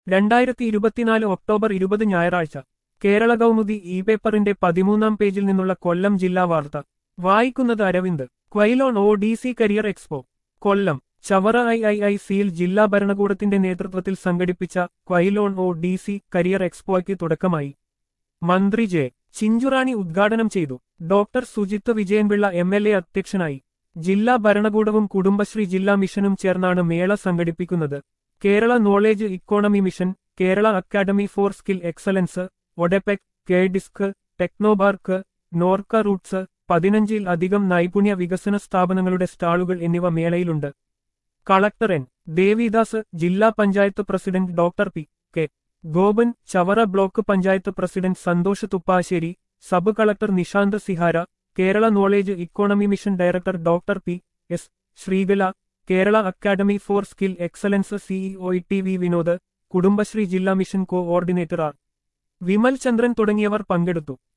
2024 October 20 ഞായറാഴ്ച Kerala Kaumudi E പേപ്പറിന്റെ 13-ാം പേജിൽ നിന്നുള്ള കൊല്ലം ജില്ലാ വാർത്ത വായിക്കുന്നത് Aravind. Quilon ODC career expo Kollam. Chavara IIICയിൽ ജില്ലാ ഭരണകൂടത്തിന്റെ നേതൃത്വത്തിൽ സംഘടിപ്പിച്ച ക്വൈലോൺ ODC കരിയർ എക്സ്പോയ്ക്ക് തുടക്കമായി. മന്ത്രി ജെ. ചിഞ്ചുറാണി ഉദ്ഘാടനം ചെയ്തു. ഡോക്ടർ സുജിത്ത് വിജയൻപിള്ള MLA അധ്യക്ഷനായി. ജില്ലാ ഭരണകൂടവും കുടുംബശ്രീ ജില്ലാ മിഷനും ചേർന്നാണ് മേള സംഘടിപ്പിക്കുന്നത്. Kerala knowledge economy mission, Kerala academy for skill excellence, ODEPC, KDISC, Technopark, NORKA Roots, 15-ൽ അധികം നൈപുണ്യ വികസന സ്ഥാപനങ്ങളുടെ സ്റ്റാളുകൾ എന്നിവ മേളയിലുണ്ട്. Collector N. ദേവിദാസ്, ജില്ലാ panchayat president doctor P. K. Gopan, Chavara block panchayat president Santhosh Thuppassery, sub collector Nishanth Sihara, Kerala knowledge economy mission director doctor P. S. Sreekala, Kerala academy for skill excellence CEO TV Vinod, Kudumbashree ജില്ലാ mission coordinator R. Vimal Chandran തുടങ്ങിയവർ പങ്കെടുത്തു.